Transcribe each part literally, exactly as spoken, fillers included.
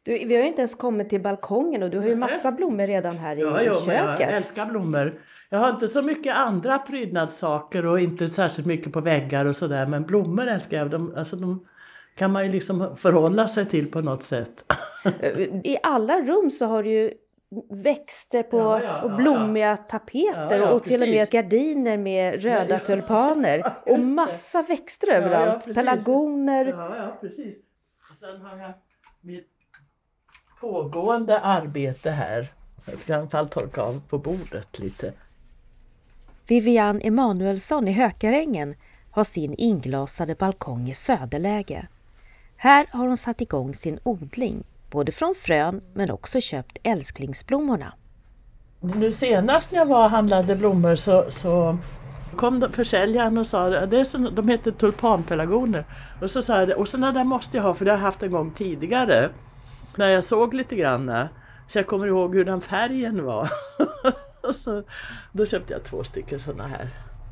Du, vi har ju inte ens kommit till balkongen och du har ju massa blommor redan här i ja, jo, köket. Jag älskar blommor. Jag har inte så mycket andra prydnadssaker och inte särskilt mycket på väggar och sådär. Men blommor älskar jag. De, alltså de kan man ju liksom förhålla sig till på något sätt. I alla rum så har du ju växter på Ja, ja, och ja, blommiga ja. tapeter Ja, ja, och till och med gardiner med röda ja, tulpaner ja, och just det. massa växter överallt. Ja, ja, Pelargoner. Ja, ja, precis. Och sen har jag mitt pågående arbete här. Jag ska i alla fall torka av på bordet lite. Vivian Emanuelsson i Hökarängen har sin inglasade balkong i söderläge. Här har hon satt igång sin odling, både från frön men också köpt älsklingsblommorna. Nu senast när jag var och handlade blommor så, så kom de, försäljaren och sa det är så, de heter tulpanpelargoner. Och så sa jag, och sådana där måste jag ha för det har jag haft en gång tidigare. När jag såg lite grann, så jag kommer ihåg hur den färgen var. Och så, då köpte jag två stycken sådana här.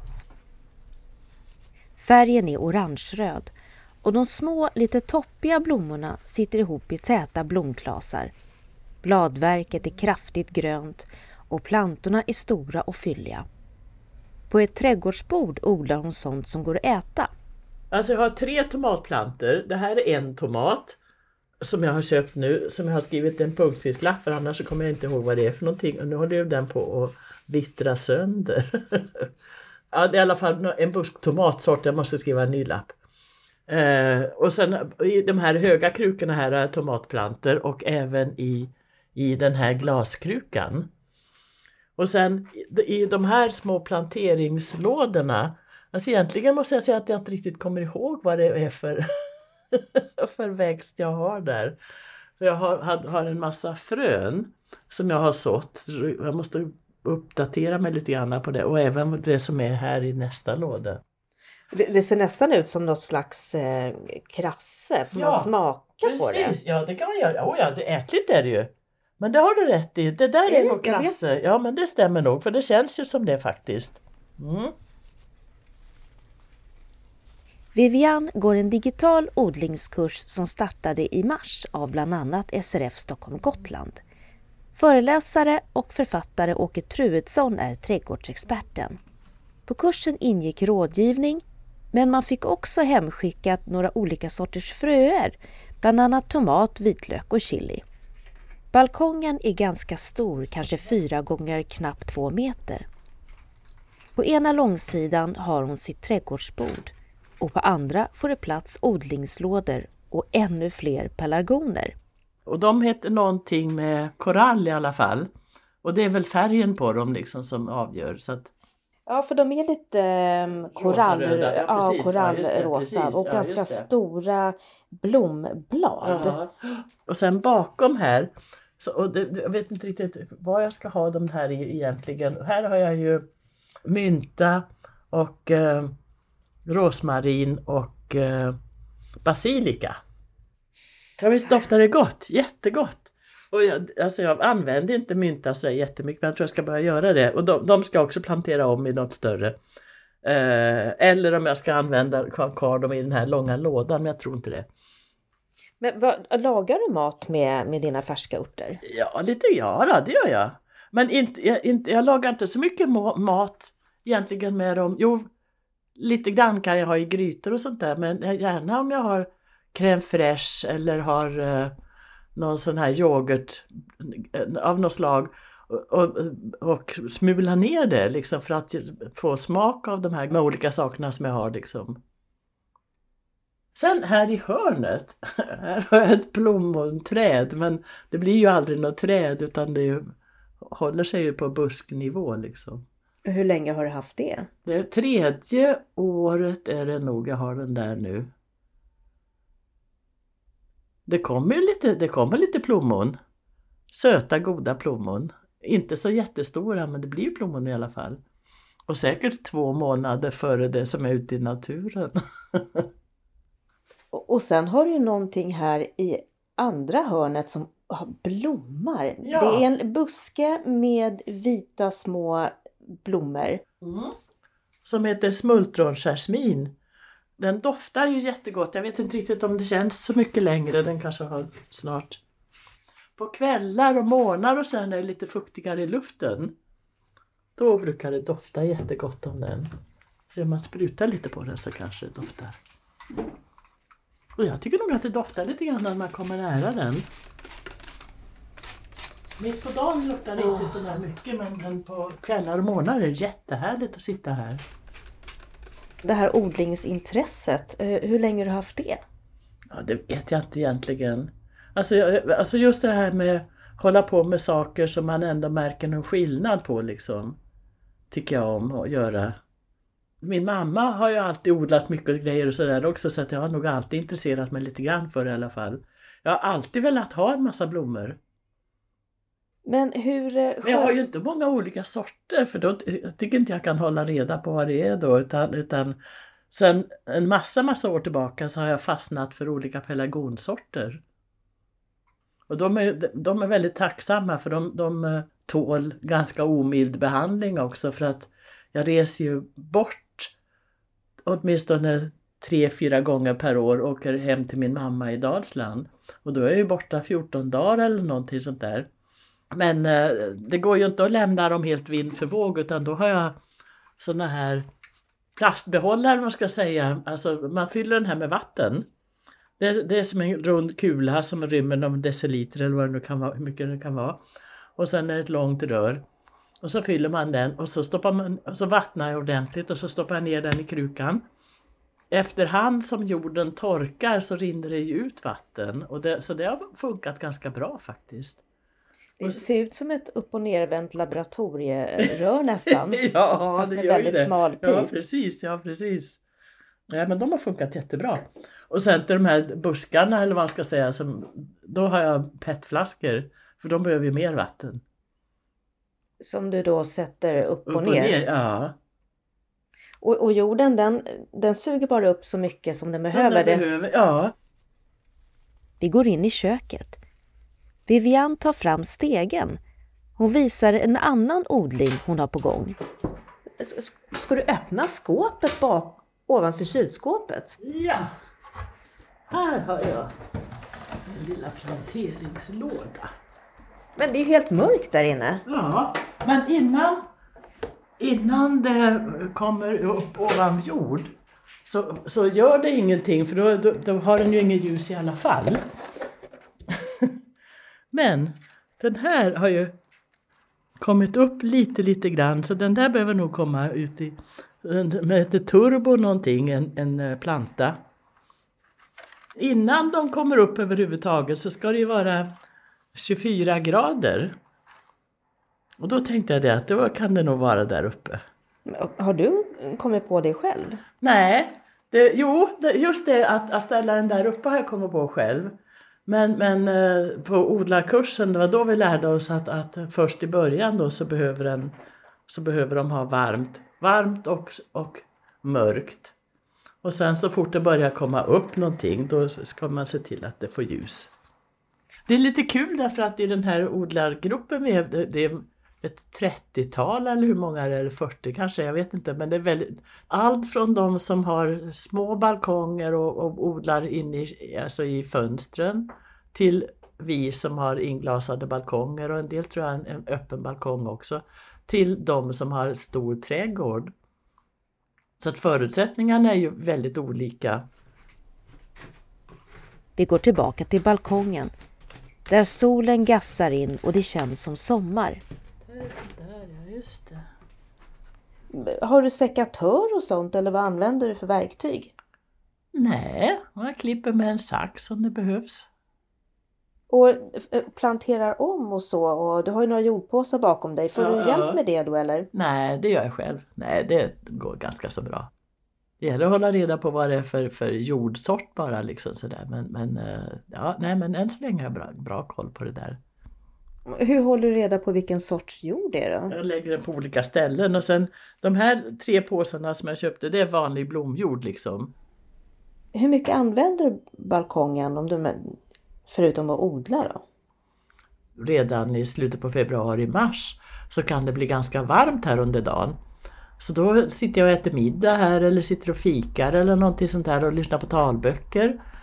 Färgen är orange-röd och de små, lite toppiga blommorna sitter ihop i täta blomklasar. Bladverket är kraftigt grönt och plantorna är stora och fylliga. På ett trädgårdsbord odlar hon sånt som går att äta. Alltså jag har tre tomatplanter. Det här är en tomat som jag har köpt nu, som jag har skrivit en punktskriftslapp för, annars så kommer jag inte ihåg vad det är för någonting. Och nu håller ju den på att vittra sönder. Ja, det är i alla fall en busk tomatsort, jag måste skriva en ny lapp. Eh, och sen i de här höga krukorna här är tomatplanter och även i, i den här glaskrukan. Och sen i de här små planteringslådorna, alltså egentligen måste jag säga att jag inte riktigt kommer ihåg vad det är för, för växt jag har där. Jag har, har en massa frön som jag har sått. Jag måste uppdatera mig lite grann på det. Och även det som är här i nästa låda. Det, det ser nästan ut som något slags eh, krasse. Får ja, man smaka precis. på det? Ja, det kan man göra. Oh ja, det är ätligt är det ju. Men det har du rätt i. Det där är, är nog krasse. Ja, men det stämmer nog. För det känns ju som det faktiskt. Mm. Vivian går en digital odlingskurs som startade i mars av bland annat S R F Stockholm Gotland. Föreläsare och författare Åke Truedsson är trädgårdsexperten. På kursen ingick rådgivning, men man fick också hemskickat några olika sorters fröer, bland annat tomat, vitlök och chili. Balkongen är ganska stor, kanske fyra gånger knappt två meter. På ena långsidan har hon sitt trädgårdsbord och på andra får det plats odlingslådor och ännu fler pelargoner. Och de heter någonting med korall i alla fall. Och det är väl färgen på dem liksom som avgör. Så att... Ja, för de är lite um, korall, ja, ja, korallrosa ja, och ja, ganska stora blomblad. Ja. Och sen bakom här, så, och det, jag vet inte riktigt vad jag ska ha de här i egentligen. Här har jag ju mynta och eh, rosmarin och eh, basilika. Ja, visst doftar det gott, jättegott. Och jag, alltså jag använder inte mynta så jättemycket, men jag tror jag ska börja göra det. Och de, de ska också plantera om i något större. Eh, eller om jag ska använda kvar dem i den här långa lådan, men jag tror inte det. Men vad, lagar du mat med, med dina färska örter? Ja, lite ja då, det gör jag. Men inte, jag, inte, jag lagar inte så mycket mat egentligen med dem. Jo, lite grann kan jag ha i grytor och sånt där, men gärna om jag har crème fraîche eller har uh, någon sån här yoghurt av något slag och, och, och smula ner det liksom för att få smak av de här med olika sakerna som jag har liksom. Sen här i hörnet, här har jag ett plommonträd, men det blir ju aldrig något träd utan det är ju, håller sig ju på busknivå liksom. Hur länge har du haft det? Det tredje året är det nog jag har den där nu. Det kommer lite, det kommer lite plommon. Söta, goda plommon. Inte så jättestora, men det blir plommon i alla fall. Och säkert två månader före det som är ute i naturen. och, och sen har du ju någonting här i andra hörnet som blommar. Ja. Det är en buske med vita små blommor. Mm. Som heter smultronjasmin. Den doftar ju jättegott. Jag vet inte riktigt om det känns så mycket längre. Den kanske har snart på kvällar och morgnar och sen är det lite fuktigare i luften. Då brukar det dofta jättegott om den. Så om man sprutar lite på den så kanske det doftar. Och jag tycker nog att det doftar lite grann när man kommer nära den. Mitt på dagen luktar det oh. inte så där mycket, men, men på kvällar och morgnar är det jättehärligt att sitta här. Det här odlingsintresset, hur länge har du haft det? Ja, det vet jag inte egentligen. Alltså, alltså just det här med att hålla på med saker som man ändå märker någon skillnad på liksom. Tycker jag om att göra. Min mamma har ju alltid odlat mycket grejer och sådär också, så att jag har nog alltid intresserat mig lite grann för det i alla fall. Jag har alltid velat ha en massa blommor. Men hur... Men jag har ju inte många olika sorter, för då jag tycker inte jag kan hålla reda på vad det är då, utan, utan sen en massa massa år tillbaka så har jag fastnat för olika pelargonsorter. Och de är, de är väldigt tacksamma, för de, de tål ganska omild behandling också, för att jag reser ju bort åtminstone tre, fyra gånger per år och åker hem till min mamma i Dalsland. Och då är jag ju borta fjorton dagar eller någonting sånt där. Men eh, det går ju inte att lämna dem helt vind för våg, utan då har jag såna här plastbehållare, man ska säga. Alltså man fyller den här med vatten. Det är, det är som en rund kula som rymmer någon deciliter eller vad det nu kan vara, hur mycket det kan vara. Och sen är det ett långt rör. Och så fyller man den och så, stoppar man, och så vattnar jag ordentligt och så stoppar jag ner den i krukan. Efterhand som jorden torkar så rinner det ju ut vatten. Och det, så det har funkat ganska bra faktiskt. Det ser ut som ett upp- och nervänt laboratorierör nästan. Ja, fast det med gör väldigt det. smal pip. Ja, precis. Ja, precis. Ja, men de har funkat jättebra. Och sen till de här buskarna, eller vad man ska säga, som, då har jag petflaskor. För de behöver ju mer vatten. Som du då sätter upp, upp och ner? Och ner ja. Och, och jorden, den, den suger bara upp så mycket som den behöver. Som den behöver, ja. Vi går in i köket. Vivian tar fram stegen. Hon visar en annan odling hon har på gång. Ska du öppna skåpet bak ovanför kylskåpet? Ja, här har jag en lilla planteringslåda. Men det är ju helt mörkt där inne. Ja, men innan, innan det kommer upp ovan jord så, så gör det ingenting, för då, då, då har den ju ingen ljus i alla fall. Men den här har ju kommit upp lite lite grann, så den där behöver nog komma ut i med ett turbo någonting, en, en planta. Innan de kommer upp överhuvudtaget så ska det ju vara tjugofyra grader. Och då tänkte jag det, att då kan det nog vara där uppe. Har du kommit på det själv? Nej, det, jo, det, just det att, att ställa den där uppe har jag kommit på själv. Men, men eh, på odlarkursen, det var då vi lärde oss att, att först i början då så behöver, den, så behöver de ha varmt. Varmt och, och mörkt. Och sen så fort det börjar komma upp någonting, då ska man se till att det får ljus. Det är lite kul därför att i den här odlargruppen med, det, det är ett trettiotal eller hur många är det, eller fyrtio kanske, jag vet inte. Men det är väldigt, allt från de som har små balkonger och, och odlar in i, alltså i fönstren till vi som har inglasade balkonger, och en del tror jag en, en öppen balkong också, till de som har stor trädgård. Så att förutsättningarna är ju väldigt olika. Vi går tillbaka till balkongen där solen gassar in och det känns som sommar. Där, ja, just det. Har du sekatör och sånt, eller vad använder du för verktyg? Nej, jag klipper med en sax om det behövs. Och planterar om och så, och du har ju några jordpåsar bakom dig. Får ja, du hjälp med det då, eller? Nej, det gör jag själv. Nej, det går ganska så bra. Det gäller att hålla reda på vad det är för, för jordsort bara liksom sådär. Men, men, ja, nej, men än så länge har jag bra, bra koll på det där. Hur håller du reda på vilken sorts jord det är då? Jag lägger den på olika ställen, och sen de här tre påsarna som jag köpte, det är vanlig blomjord liksom. Hur mycket använder du balkongen om du, förutom att odla då? Redan i slutet på februari-mars så kan det bli ganska varmt här under dagen. Så då sitter jag och äter middag här, eller sitter och fikar eller någonting sånt där och lyssnar på talböcker.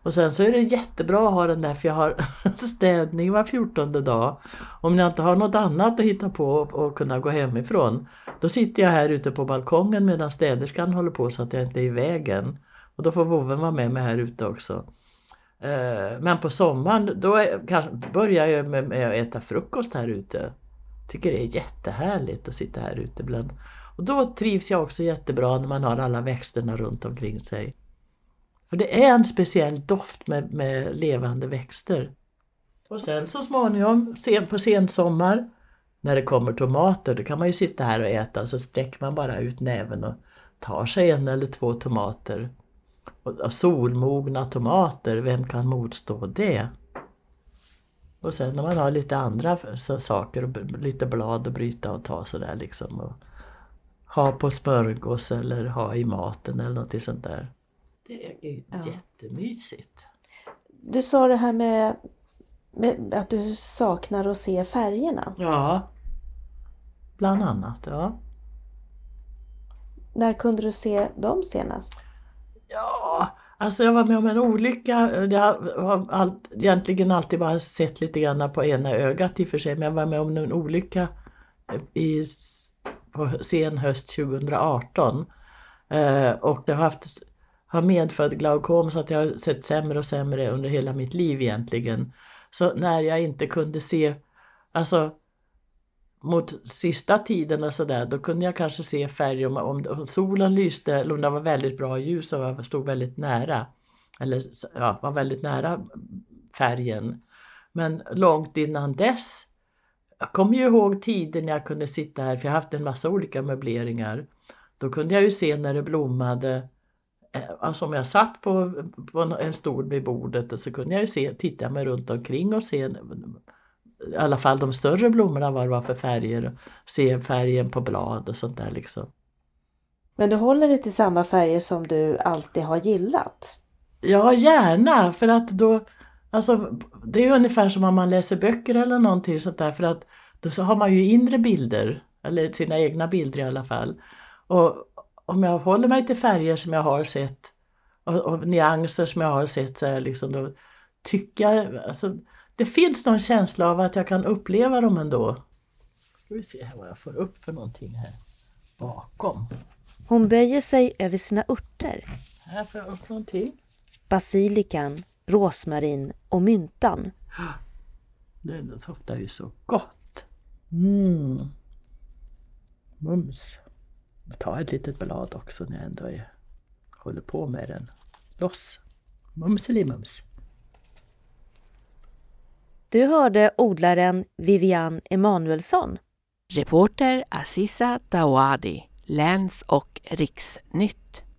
Och sen så är det jättebra att ha den där, för jag har städning var fjortonde dag. Om jag inte har något annat att hitta på och kunna gå hemifrån, då sitter jag här ute på balkongen medan städerskan håller på så att jag inte är i vägen. Och då får voven vara med mig här ute också. Men på sommaren då börjar jag med att äta frukost här ute. Tycker det är jättehärligt att sitta här ute ibland. Och då trivs jag också jättebra när man har alla växterna runt omkring sig. För det är en speciell doft med, med levande växter. Och sen så småningom, sen på sensommar, när det kommer tomater, då kan man ju sitta här och äta. Och så sträcker man bara ut näven och tar sig en eller två tomater. Och, och solmogna tomater, vem kan motstå det? Och sen när man har lite andra så, saker, och lite blad att bryta och ta sådär liksom. Och ha på smörgås eller ha i maten eller något sånt där. Det är ja. jättemysigt. Du sa det här med, med att du saknar att se färgerna. Ja, bland annat, ja. När kunde du se dem senast? Ja, alltså jag var med om en olycka. Jag har all, egentligen alltid bara sett lite grann på ena ögat i och för sig. Men jag var med om en olycka i, på sen höst tjugoarton. Eh, och jag har haft... har medfött glaukom så att jag har sett sämre och sämre under hela mitt liv egentligen. Så när jag inte kunde se, alltså mot sista tiden och sådär, då kunde jag kanske se färg om, om solen lyste eller om det var väldigt bra ljus och jag stod väldigt nära. Eller ja, var väldigt nära färgen. Men långt innan dess, jag kommer ju ihåg tiden jag kunde sitta här, för jag har haft en massa olika möbleringar. Då kunde jag ju se när det blommade. Alltså om jag satt på, på en stol vid bordet, och så kunde jag ju se, titta mig runt omkring och se i alla fall de större blommorna, vad det var för färger, se färgen på blad och sånt där liksom. Men du håller det till samma färger som du alltid har gillat? Ja, gärna, för att då, alltså det är ungefär som om man läser böcker eller någonting sånt där, för att då så har man ju inre bilder, eller sina egna bilder i alla fall. Och om jag håller mig till färger som jag har sett och, och nyanser som jag har sett, så är liksom, då tycker jag, alltså, det finns någon känsla av att jag kan uppleva dem ändå. Ska vi se här vad jag får upp för någonting här bakom. Hon böjer sig över sina örter. Här får jag upp någonting. Basilikan, rosmarin och myntan. Det doftar ju så gott. Mm. Mums. Ta ett litet blad också när jag ändå är, håller på med den. Loss. Mums eller mums. Du hörde odlaren Vivian Emanuelsson. Reporter Aziza Dawadi, Läns- och Riksnytt.